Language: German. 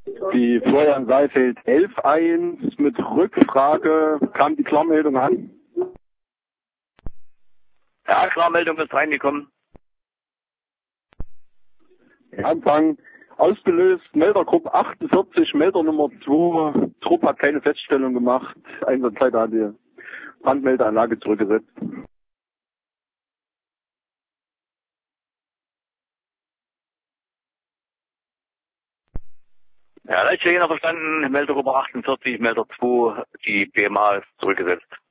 Die Florian Seifeld 11.1 mit Rückfrage. Kam die Klarmeldung an? Ja, Klarmeldung ist reingekommen. Anfang ausgelöst, Meldergruppe 48, Melder Nummer 2. Trupp hat keine Feststellung gemacht. Einsatzzeit hat die Brandmeldeanlage zurückgesetzt. Ja, Leitstelle verstanden, Meldergruppe 48, Melder 2, die BMA ist zurückgesetzt.